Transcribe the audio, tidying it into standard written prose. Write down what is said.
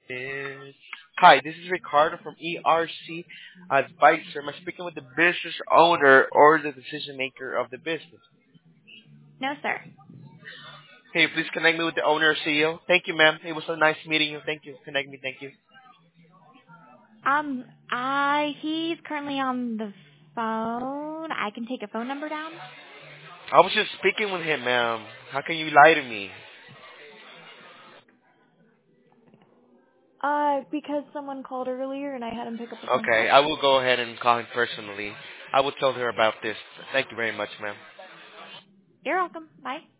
is... Hi, this is Ricardo from ERC Advisor. Am I speaking with the business owner or the decision maker of the business? No, sir. Can you please connect me with the owner or CEO? Thank you, ma'am. It was so nice meeting you. Thank you. Connect me. Thank you. He's currently on the phone. I can take a phone number down. I was just speaking with him, ma'am. How can you lie to me? Because someone called earlier and I had him pick up the phone Okay, call. I will go ahead and call him personally. I will tell her about this. Thank you very much, ma'am. You're welcome. Bye.